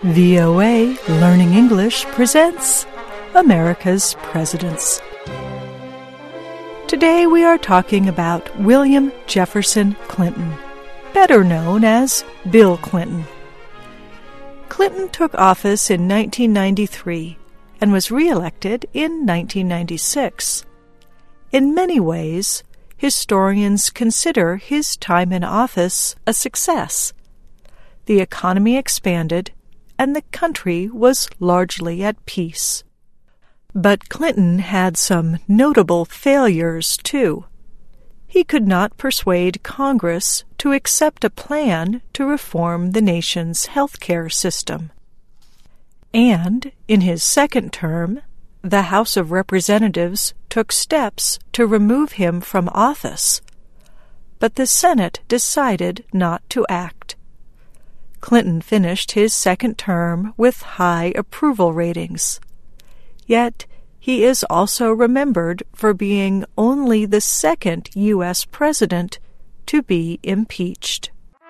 VOA Learning English presents America's Presidents. Today we are talking about William Jefferson Clinton, better known as Bill Clinton. Clinton took office in 1993 and was re-elected in 1996. In many ways, historians consider his time in office a success. The economy expanded, and the country was largely at peace. But Clinton had some notable failures, too. He could not persuade Congress to accept a plan to reform the nation's healthcare system. And, in his second term, the House of Representatives took steps to remove him from office. But the Senate decided not to act. Clinton finished his second term with high approval ratings. Yet, he is also remembered for being only the second U.S. president to be impeached.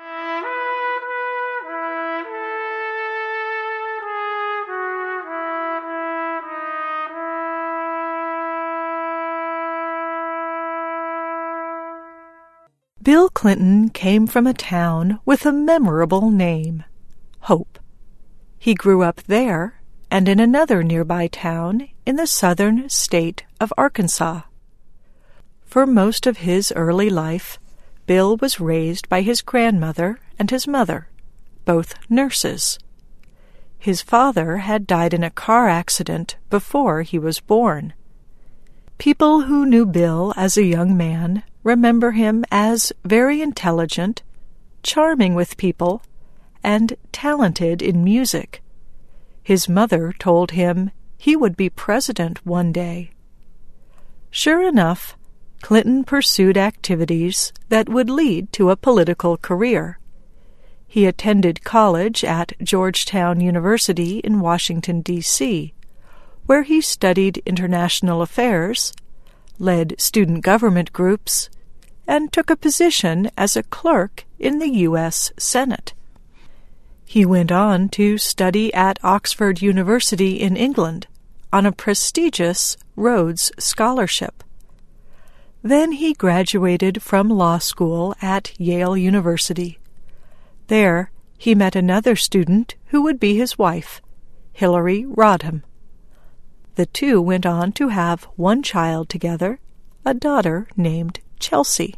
Bill Clinton came from a town with a memorable name, Hope. He grew up there and in another nearby town in the southern state of Arkansas. For most of his early life, Bill was raised by his grandmother and his mother, both nurses. His father had died in a car accident before he was born. People who knew Bill as a young man remember him as very intelligent, charming with people, and talented in music. His mother told him he would be president one day. Sure enough, Clinton pursued activities that would lead to a political career. He attended college at Georgetown University in Washington, D.C., where he studied international affairs, led student government groups, and took a position as a clerk in the U.S. Senate. He went on to study at Oxford University in England on a prestigious Rhodes Scholarship. Then he graduated from law school at Yale University. There, he met another student who would be his wife, Hillary Rodham. The two went on to have one child together, a daughter named Chelsea.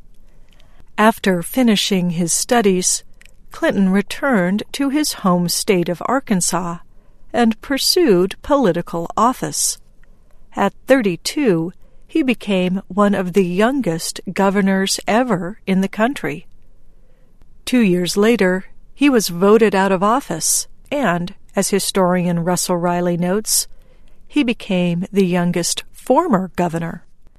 After finishing his studies, Clinton returned to his home state of Arkansas and pursued political office. At 32, he became one of the youngest governors ever in the country. 2 years later, he was voted out of office, and, as historian Russell Riley notes, he became the youngest former governor.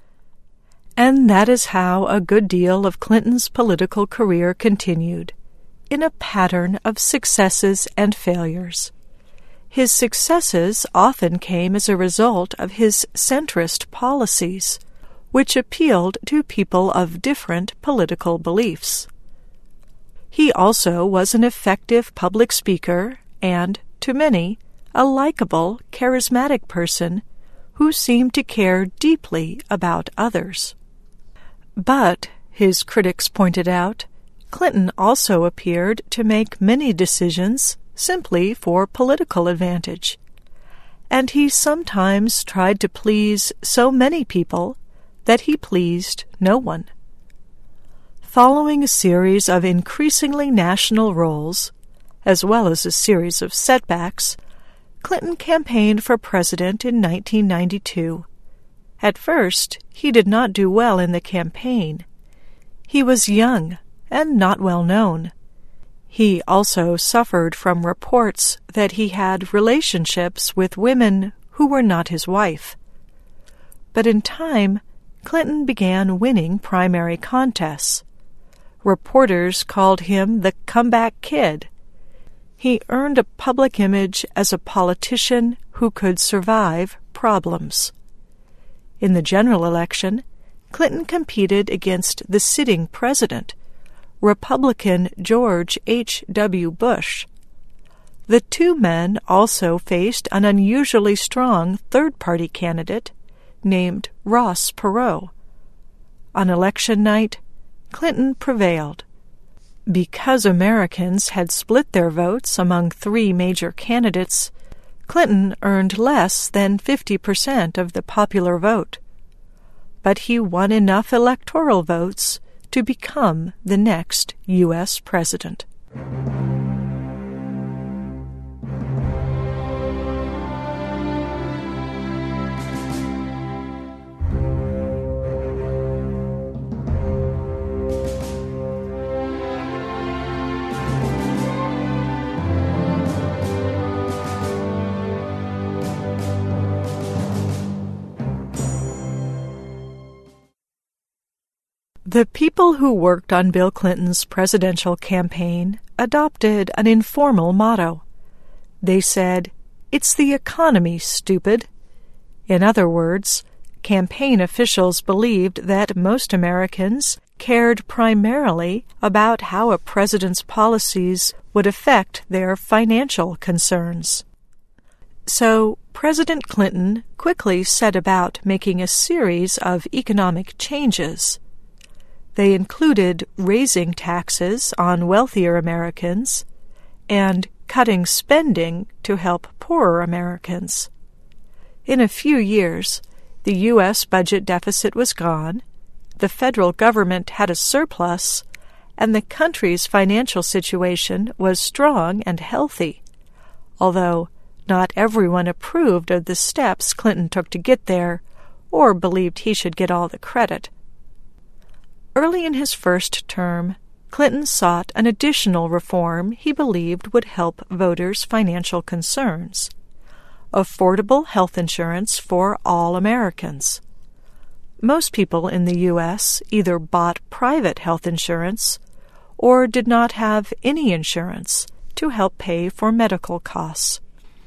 And that is how a good deal of Clinton's political career continued, in a pattern of successes and failures. His successes often came as a result of his centrist policies, which appealed to people of different political beliefs. He also was an effective public speaker and, to many, a likable, charismatic person who seemed to care deeply about others. But, his critics pointed out, Clinton also appeared to make many decisions simply for political advantage, and he sometimes tried to please so many people that he pleased no one. Following a series of increasingly national roles, as well as a series of setbacks, Clinton campaigned for president in 1992. At first, he did not do well in the campaign. He was young and not well known. He also suffered from reports that he had relationships with women who were not his wife. But in time, Clinton began winning primary contests. Reporters called him the comeback kid. He earned a public image as a politician who could survive problems. In the general election, Clinton competed against the sitting president, Republican George H.W. Bush. The two men also faced an unusually strong third-party candidate named Ross Perot. On election night, Clinton prevailed. Because Americans had split their votes among three major candidates, Clinton earned less than 50% of the popular vote. But he won enough electoral votes to become the next U.S. president. The people who worked on Bill Clinton's presidential campaign adopted an informal motto. They said, "It's the economy, stupid." In other words, campaign officials believed that most Americans cared primarily about how a president's policies would affect their financial concerns. So, President Clinton quickly set about making a series of economic changes. They included raising taxes on wealthier Americans and cutting spending to help poorer Americans. In a few years, the U.S. budget deficit was gone, the federal government had a surplus, and the country's financial situation was strong and healthy, although not everyone approved of the steps Clinton took to get there or believed he should get all the credit. Early in his first term, Clinton sought an additional reform he believed would help voters' financial concerns: affordable health insurance for all Americans. Most people in the U.S. either bought private health insurance or did not have any insurance to help pay for medical costs.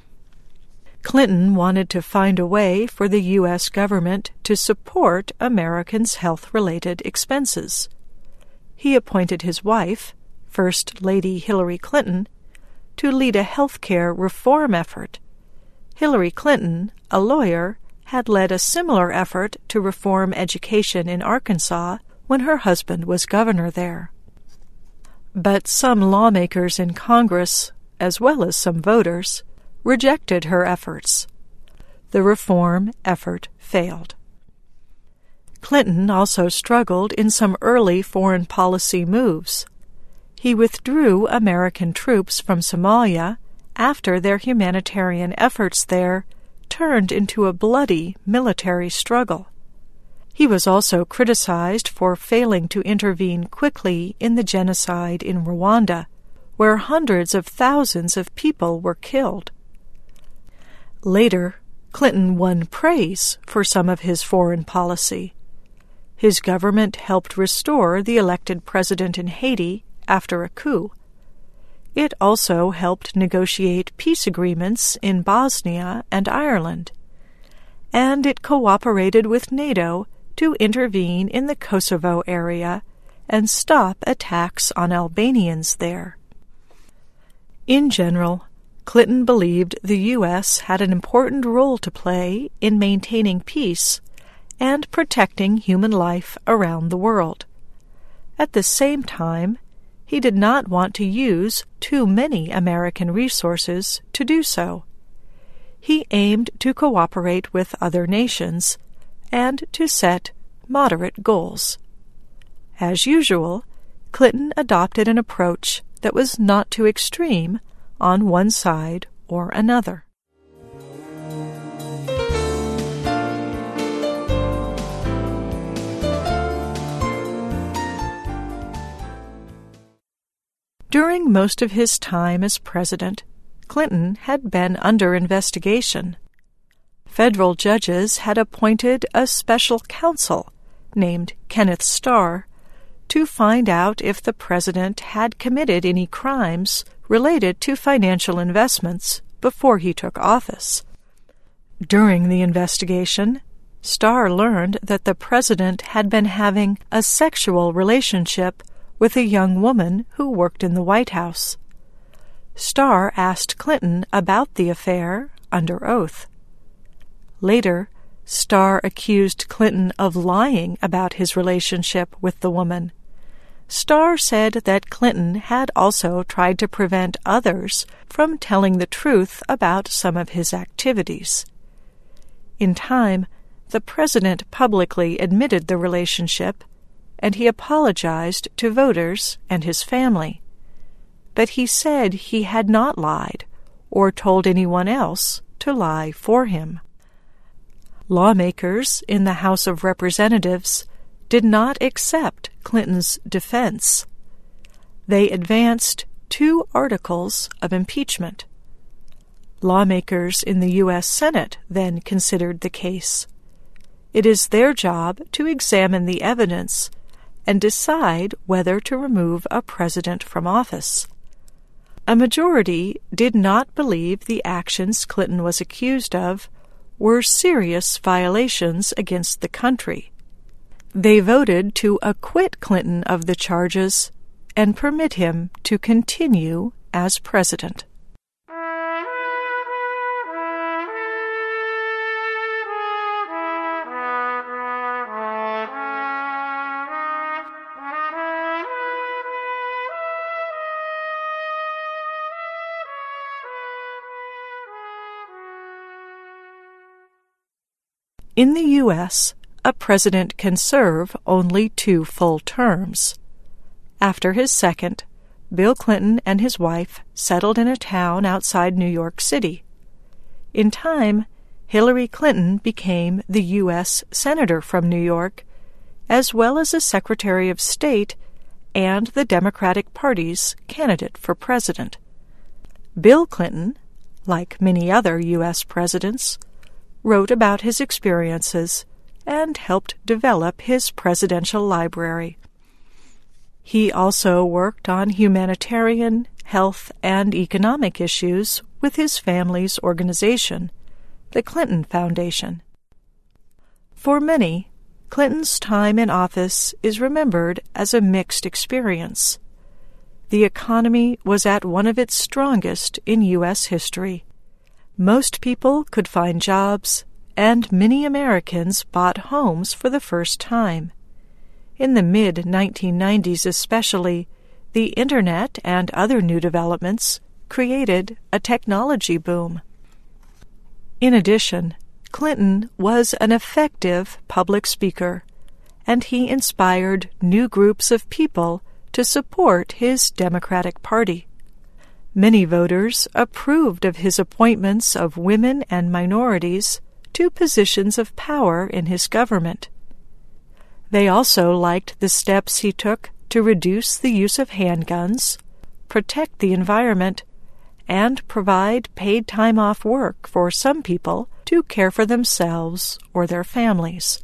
Clinton wanted to find a way for the U.S. government to support Americans' health-related expenses. He appointed his wife, First Lady Hillary Clinton, to lead a health care reform effort. Hillary Clinton, a lawyer, had led a similar effort to reform education in Arkansas when her husband was governor there. But some lawmakers in Congress, as well as some voters, rejected her efforts. The reform effort failed. Clinton also struggled in some early foreign policy moves. He withdrew American troops from Somalia after their humanitarian efforts there turned into a bloody military struggle. He was also criticized for failing to intervene quickly in the genocide in Rwanda, where hundreds of thousands of people were killed. Later, Clinton won praise for some of his foreign policy. His government helped restore the elected president in Haiti after a coup. It also helped negotiate peace agreements in Bosnia and Ireland, and it cooperated with NATO to intervene in the Kosovo area and stop attacks on Albanians there. In general, Clinton believed the U.S. had an important role to play in maintaining peace and protecting human life around the world. At the same time, he did not want to use too many American resources to do so. He aimed to cooperate with other nations and to set moderate goals. As usual, Clinton adopted an approach that was not too extreme on one side or another. During most of his time as president, Clinton had been under investigation. Federal judges had appointed a special counsel named Kenneth Starr to find out if the president had committed any crimes related to financial investments before he took office. During the investigation, Starr learned that the president had been having a sexual relationship with a young woman who worked in the White House. Starr asked Clinton about the affair under oath. Later, Starr accused Clinton of lying about his relationship with the woman. Starr said that Clinton had also tried to prevent others from telling the truth about some of his activities. In time, the president publicly admitted the relationship, and he apologized to voters and his family. But he said he had not lied or told anyone else to lie for him. Lawmakers in the House of Representatives did not accept Clinton's defense. They advanced 2 articles of impeachment. Lawmakers in the U.S. Senate then considered the case. It is their job to examine the evidence and decide whether to remove a president from office. A majority did not believe the actions Clinton was accused of were serious violations against the country. They voted to acquit Clinton of the charges and permit him to continue as president. In the U.S., a president can serve only 2 full terms. After his second, Bill Clinton and his wife settled in a town outside New York City. In time, Hillary Clinton became the U.S. Senator from New York, as well as a Secretary of State and the Democratic Party's candidate for president. Bill Clinton, like many other U.S. presidents, wrote about his experiences and helped develop his presidential library. He also worked on humanitarian, health, and economic issues with his family's organization, the Clinton Foundation. For many, Clinton's time in office is remembered as a mixed experience. The economy was at one of its strongest in U.S. history. Most people could find jobs, and many Americans bought homes for the first time. In the mid-1990s especially, the Internet and other new developments created a technology boom. In addition, Clinton was an effective public speaker, and he inspired new groups of people to support his Democratic Party. Many voters approved of his appointments of women and minorities to positions of power in his government. They also liked the steps he took to reduce the use of handguns, protect the environment, and provide paid time off work for some people to care for themselves or their families.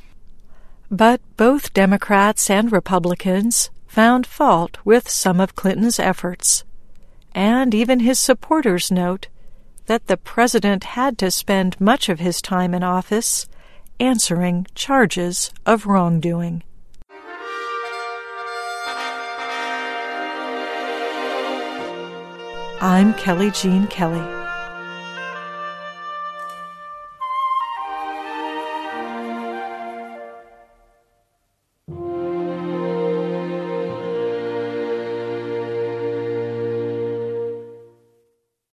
But both Democrats and Republicans found fault with some of Clinton's efforts, and even his supporters note that the president had to spend much of his time in office answering charges of wrongdoing. I'm Kelly Jean Kelly.